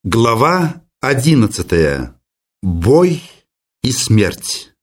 Глава 11. Бой и смерть.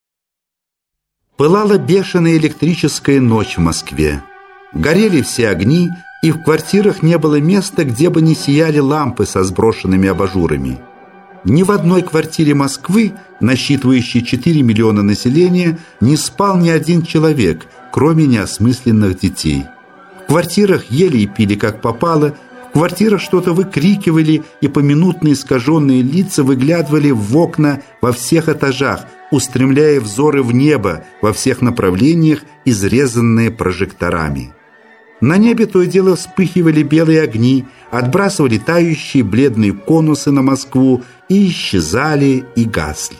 Пылала бешеная электрическая ночь в Москве. Горели все огни, и в квартирах не было места, где бы не сияли лампы со сброшенными абажурами. Ни в одной квартире Москвы, насчитывающей 4 миллиона населения, не спал ни один человек, кроме неосмысленных детей. В квартирах ели и пили как попало. В квартирах что-то выкрикивали, и поминутно искаженные лица выглядывали в окна во всех этажах, устремляя взоры в небо во всех направлениях, изрезанные прожекторами. На небе то и дело вспыхивали белые огни, отбрасывали тающие бледные конусы на Москву и исчезали и гасли.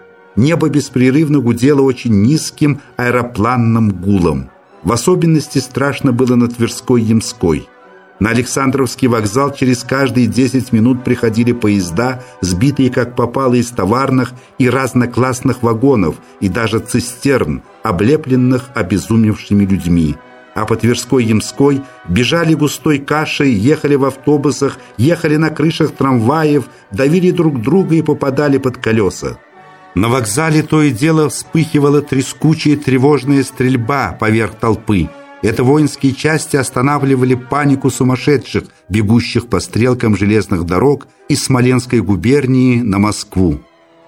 Небо беспрерывно гудело очень низким аэропланным гулом. В особенности страшно было на Тверской-Ямской. На Александровский вокзал через каждые 10 минут приходили поезда, сбитые как попало из товарных и разноклассных вагонов и даже цистерн, облепленных обезумевшими людьми. А по Тверской-Ямской бежали густой кашей, ехали в автобусах, ехали на крышах трамваев, давили друг друга и попадали под колеса. На вокзале то и дело вспыхивала трескучая тревожная стрельба поверх толпы. Это воинские части останавливали панику сумасшедших, бегущих по стрелкам железных дорог из Смоленской губернии на Москву.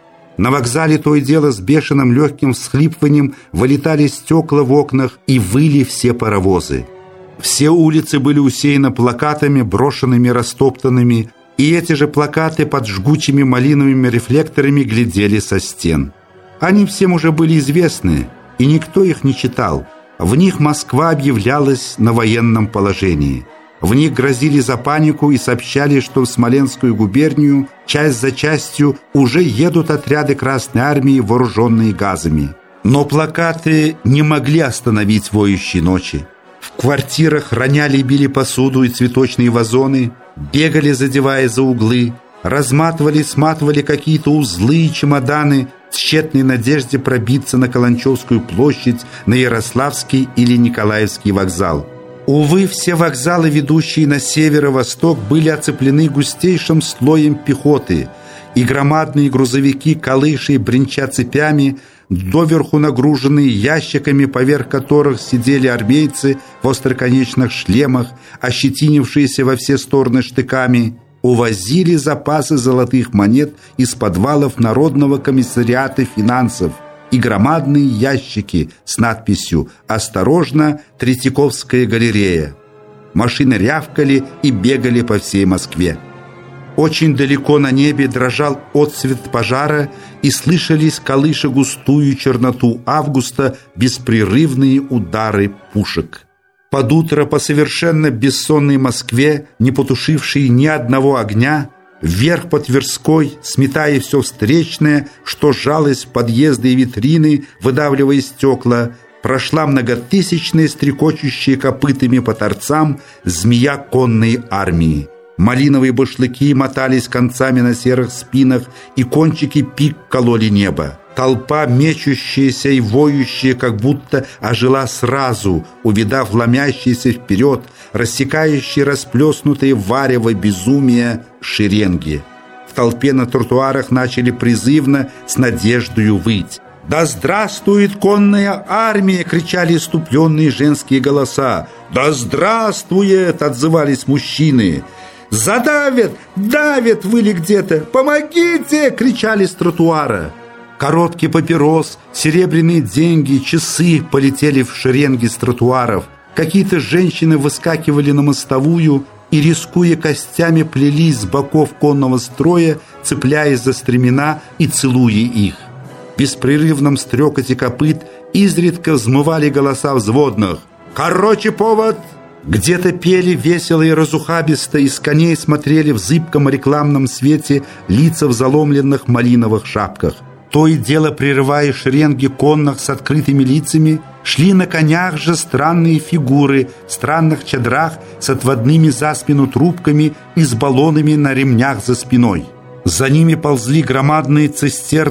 На вокзале то и дело с бешеным легким всхлипыванием вылетали стекла в окнах и выли все паровозы. Все улицы были усеяны плакатами, брошенными, растоптанными, и эти же плакаты под жгучими малиновыми рефлекторами глядели со стен. Они всем уже были известны, и никто их не читал. В них Москва объявлялась на военном положении. В них грозили за панику и сообщали, что в Смоленскую губернию часть за частью уже едут отряды Красной Армии, вооруженные газами. Но плакаты не могли остановить воющие ночи. В квартирах роняли и били посуду и цветочные вазоны, бегали, задевая за углы, разматывали, сматывали какие-то узлы и чемоданы в тщетной надежде пробиться на Каланчевскую площадь, на Ярославский или Николаевский вокзал. Увы, все вокзалы, ведущие на северо-восток, были оцеплены густейшим слоем пехоты, и громадные грузовики, колыши и бренча цепями, доверху нагруженные ящиками, поверх которых сидели армейцы в остроконечных шлемах, ощетинившиеся во все стороны штыками, увозили запасы золотых монет из подвалов Народного комиссариата финансов и громадные ящики с надписью «Осторожно, Третьяковская галерея». Машины рявкали и бегали по всей Москве. Очень далеко на небе дрожал отсвет пожара, и слышались, колыша густую черноту августа, беспрерывные удары пушек. Под утро по совершенно бессонной Москве, не потушившей ни одного огня, вверх по Тверской, сметая все встречное, что жалось в подъезды и витрины, выдавливая стекла, прошла многотысячная, стрекочущая копытами по торцам змея конной армии. Малиновые башлыки мотались концами на серых спинах, и кончики пик кололи небо. Толпа, мечущаяся и воющая, как будто ожила сразу, увидав ломящиеся вперед, рассекающие расплеснутые варево безумия шеренги. В толпе на тротуарах начали призывно с надеждою выть. «Да здравствует конная армия!» — кричали иступленные женские голоса. «Да здравствует!» — отзывались мужчины. «Задавят! Давят!» — выли где-то. «Помогите!» — кричали с тротуара. Коробки папирос, серебряные деньги, часы полетели в шеренги с тротуаров. Какие-то женщины выскакивали на мостовую и, рискуя костями, плелись с боков конного строя, цепляясь за стремена и целуя их. В беспрерывном стрекоте копыт изредка взмывали голоса взводных. «Короче, повод!» Где-то пели весело и разухабисто, из коней смотрели в зыбком рекламном свете лица в заломленных малиновых шапках. То и дело, прерывая шеренги конных с открытыми лицами, шли на конях же странные фигуры в странных чадрах с отводными за спину трубками и с баллонами на ремнях за спиной. За ними ползли громадные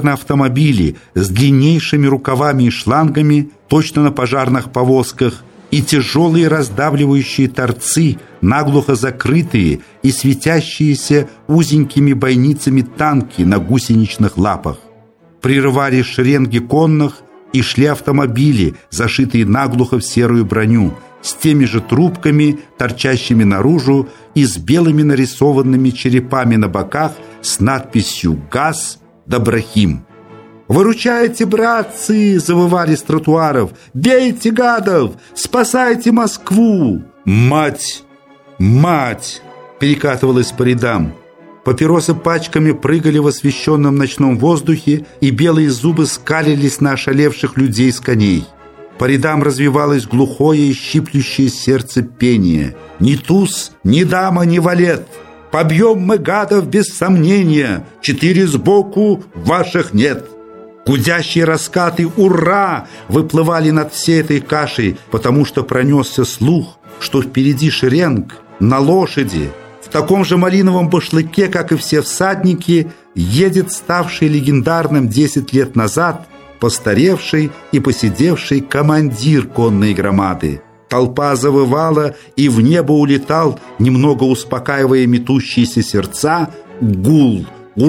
цистерны-автомобили с длиннейшими рукавами и шлангами, точно на пожарных повозках, и тяжелые раздавливающие торцы, наглухо закрытые и светящиеся узенькими бойницами танки на гусеничных лапах. Прерывали шеренги конных и шли автомобили, зашитые наглухо в серую броню, с теми же трубками, торчащими наружу, и с белыми нарисованными черепами на боках с надписью «ГАЗ Доброхим». «Выручайте, братцы!» – завывали с тротуаров. «Бейте гадов! Спасайте Москву!» «Мать! Мать!» – перекатывалась по рядам. Папиросы пачками прыгали в освещенном ночном воздухе, и белые зубы скалились на ошалевших людей с коней. По рядам развивалось глухое и щиплющее сердце пение. «Ни туз, ни дама, ни валет! Побьем мы гадов без сомнения! 4 сбоку, ваших нет!» Гудящие раскаты «Ура!» выплывали над всей этой кашей, потому что пронесся слух, что впереди шеренг на лошади, в таком же малиновом башлыке, как и все всадники, едет ставший легендарным 10 лет назад постаревший и посидевший командир конной громады. Толпа завывала, и в небо улетал, немного успокаивая метущиеся сердца, гул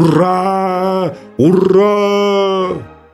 «Ура! Ура!».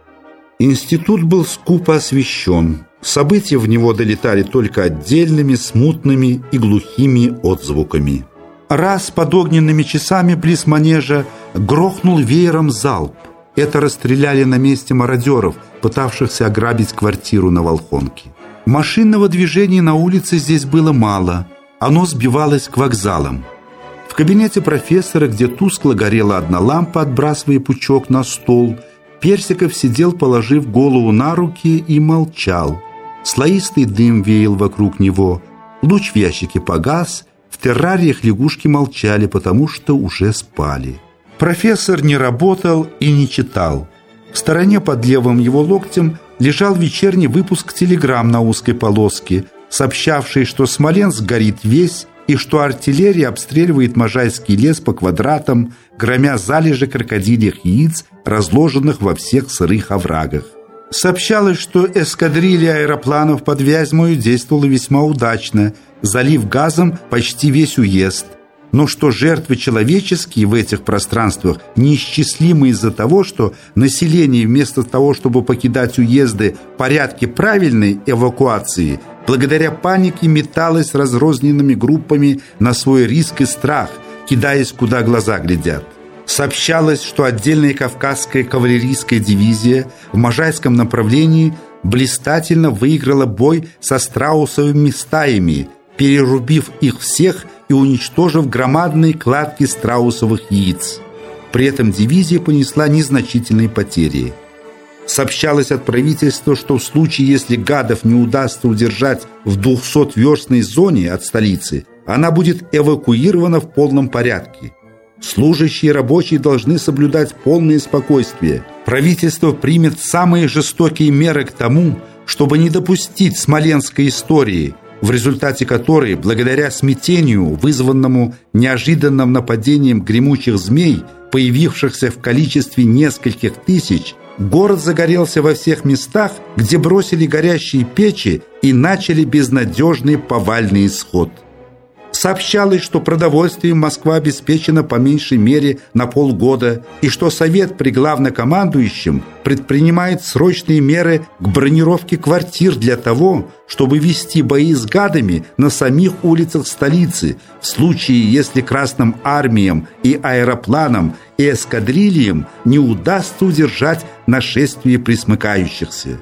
Институт был скупо освещен. События в него долетали только отдельными, смутными и глухими отзвуками. Раз под огненными часами близ манежа грохнул веером залп. Это расстреляли на месте мародеров, пытавшихся ограбить квартиру на Волхонке. Машинного движения на улице здесь было мало. Оно сбивалось к вокзалам. В кабинете профессора, где тускло горела одна лампа, отбрасывая пучок на стол, Персиков сидел, положив голову на руки, и молчал. Слоистый дым веял вокруг него. Луч в ящике погас. В террариях лягушки молчали, потому что уже спали. Профессор не работал и не читал. В стороне под левым его локтем лежал вечерний выпуск телеграмм на узкой полоске, сообщавший, что Смоленск горит весь, и что артиллерия обстреливает Можайский лес по квадратам, громя залежи крокодильих яиц, разложенных во всех сырых оврагах. Сообщалось, что эскадрилья аэропланов под Вязьмою действовала весьма удачно, залив газом почти весь уезд, но что жертвы человеческие в этих пространствах неисчислимы из-за того, что население вместо того, чтобы покидать уезды в порядке правильной эвакуации, благодаря панике металось разрозненными группами на свой риск и страх, кидаясь куда глаза глядят. Сообщалось, что отдельная кавказская кавалерийская дивизия в Можайском направлении блистательно выиграла бой со страусовыми стаями, перерубив их всех и уничтожив громадные кладки страусовых яиц. При этом дивизия понесла незначительные потери. Сообщалось от правительства, что в случае, если гадов не удастся удержать в 200-верстной зоне от столицы, она будет эвакуирована в полном порядке. Служащие и рабочие должны соблюдать полное спокойствие. Правительство примет самые жестокие меры к тому, чтобы не допустить смоленской истории, в результате которой, благодаря смятению, вызванному неожиданным нападением гремучих змей, появившихся в количестве нескольких тысяч, город загорелся во всех местах, где бросили горящие печи и начали безнадежный повальный исход. Сообщалось, что продовольствием Москва обеспечена по меньшей мере на полгода, и что Совет при главнокомандующем предпринимает срочные меры к бронировке квартир для того, чтобы вести бои с гадами на самих улицах столицы, в случае, если Красным армиям и аэропланам и эскадрильям не удастся удержать нашествие пресмыкающихся.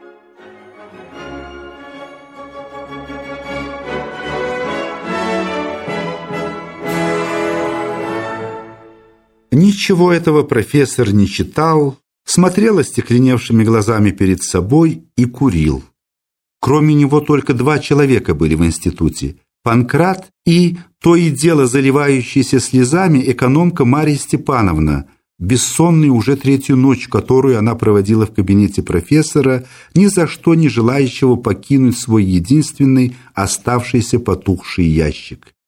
Ничего этого профессор не читал, смотрел остекленевшими глазами перед собой и курил. Кроме него только 2 человека были в институте: Панкрат и то и дело заливающаяся слезами экономка Марья Степановна, бессонная уже 3-ю ночь, которую она проводила в кабинете профессора, ни за что не желающего покинуть свой единственный оставшийся потухший ящик.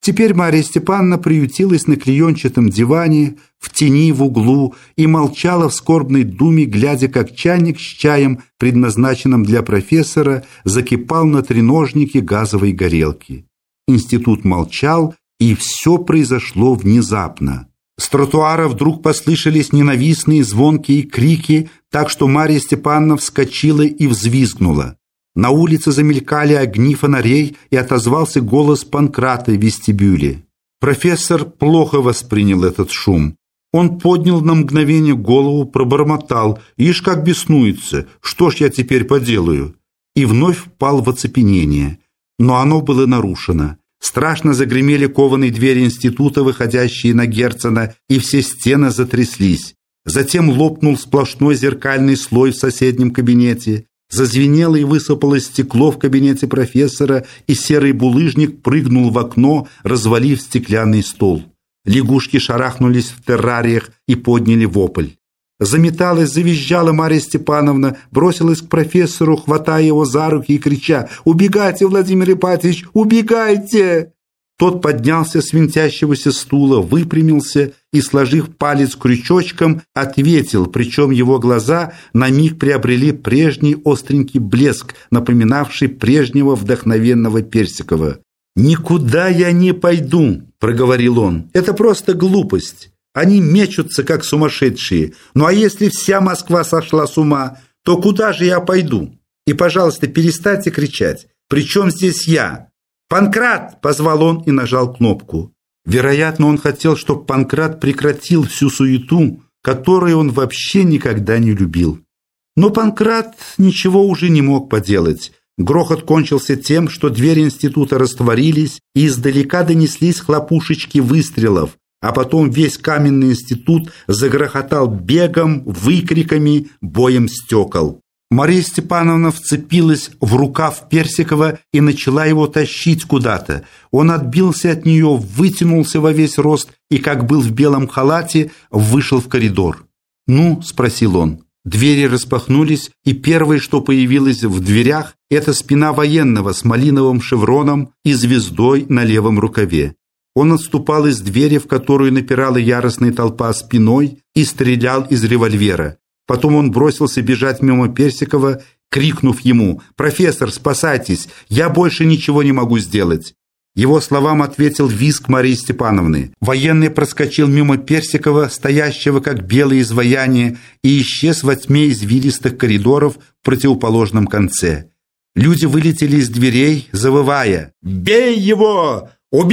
Теперь Марья Степановна приютилась на клеенчатом диване, в тени в углу, и молчала в скорбной думе, глядя, как чайник с чаем, предназначенным для профессора, закипал на треножнике газовой горелки. Институт молчал, и все произошло внезапно. С тротуара вдруг послышались ненавистные звонкие крики, так что Марья Степановна вскочила и взвизгнула. На улице замелькали огни фонарей, и отозвался голос Панкрата в вестибюле. Профессор плохо воспринял этот шум. Он поднял на мгновение голову, пробормотал: «Ишь, как беснуется! Что ж я теперь поделаю?» И вновь впал в оцепенение. Но оно было нарушено. Страшно загремели кованые двери института, выходящие на Герцена, и все стены затряслись. Затем лопнул сплошной зеркальный слой в соседнем кабинете. Зазвенело и высыпалось стекло в кабинете профессора, и серый булыжник прыгнул в окно, развалив стеклянный стол. Лягушки шарахнулись в террариях и подняли вопль. Заметалась, завизжала Марья Степановна, бросилась к профессору, хватая его за руки и крича: «Убегайте, Владимир Ипатьевич, убегайте!» Тот поднялся с винтящегося стула, выпрямился и, сложив палец крючочком, ответил, причем его глаза на миг приобрели прежний остренький блеск, напоминавший прежнего вдохновенного Персикова. «Никуда я не пойду», — проговорил он. «Это просто глупость. Они мечутся, как сумасшедшие. Ну а если вся Москва сошла с ума, то куда же я пойду? И, пожалуйста, перестаньте кричать. Причем здесь я?» «Панкрат!» – позвал он и нажал кнопку. Вероятно, он хотел, чтобы Панкрат прекратил всю суету, которую он вообще никогда не любил. Но Панкрат ничего уже не мог поделать. Грохот кончился тем, что двери института растворились, и издалека донеслись хлопушечки выстрелов, а потом весь каменный институт загрохотал бегом, выкриками, боем стекол. Марья Степановна вцепилась в рукав Персикова и начала его тащить куда-то. Он отбился от нее, вытянулся во весь рост и, как был в белом халате, вышел в коридор. «Ну?» – спросил он. Двери распахнулись, и первое, что появилось в дверях, это спина военного с малиновым шевроном и звездой на левом рукаве. Он отступал из двери, в которую напирала яростная толпа, спиной и стрелял из револьвера. Потом он бросился бежать мимо Персикова, крикнув ему: «Профессор, спасайтесь! Я больше ничего не могу сделать!» Его словам ответил визг Марьи Степановны. Военный проскочил мимо Персикова, стоящего как белое изваяние, и исчез во тьме извилистых коридоров в противоположном конце. Люди вылетели из дверей, завывая: «Бей его!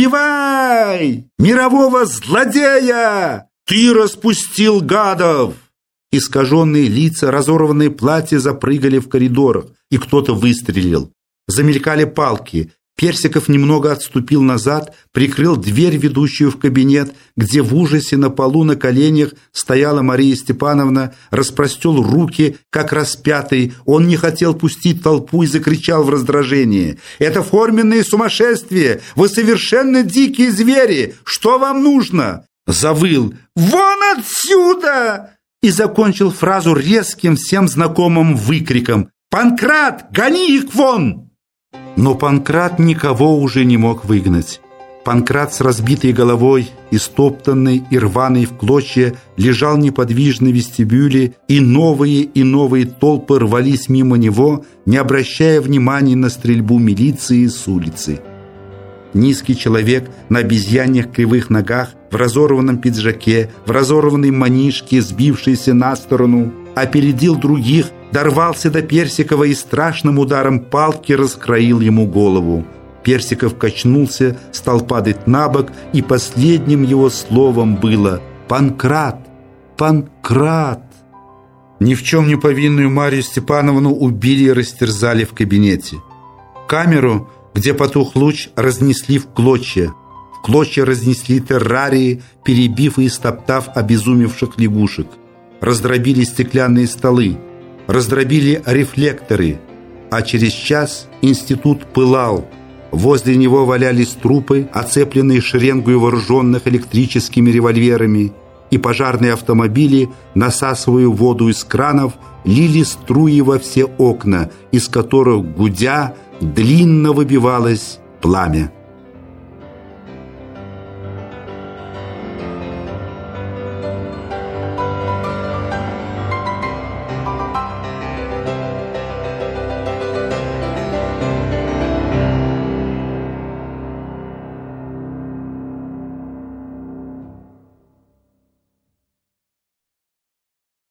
Убивай! Мирового злодея! Ты распустил гадов!» Искаженные лица, разорванные платья запрыгали в коридорах, и кто-то выстрелил. Замелькали палки. Персиков немного отступил назад, прикрыл дверь, ведущую в кабинет, где в ужасе на полу на коленях стояла Мария Степановна, распростел руки, как распятый. Он не хотел пустить толпу и закричал в раздражении: «Это форменное сумасшествие! Вы совершенно дикие звери! Что вам нужно?» Завыл: «Вон отсюда!» и закончил фразу резким, всем знакомым выкриком: «Панкрат, гони их вон!» Но Панкрат никого уже не мог выгнать. Панкрат с разбитой головой, истоптанный и рваный в клочья, лежал неподвижно в вестибюле, и новые толпы рвались мимо него, не обращая внимания на стрельбу милиции с улицы. Низкий человек на обезьяньих кривых ногах, в разорванном пиджаке, в разорванной манишке, сбившейся на сторону, опередил других, дорвался до Персикова и страшным ударом палки раскроил ему голову. Персиков качнулся, стал падать на бок, и последним его словом было: «Панкрат! Панкрат!» Ни в чем не повинную Марью Степановну убили и растерзали в кабинете. Камеру, где потух луч, разнесли в клочья. В клочья разнесли террарии, перебив и истоптав обезумевших лягушек. Раздробили стеклянные столы, раздробили рефлекторы, а через час институт пылал. Возле него валялись трупы, оцепленные шеренгой вооруженных электрическими револьверами, и пожарные автомобили, насасывая воду из кранов, лили струи во все окна, из которых, гудя, длинно выбивалось пламя.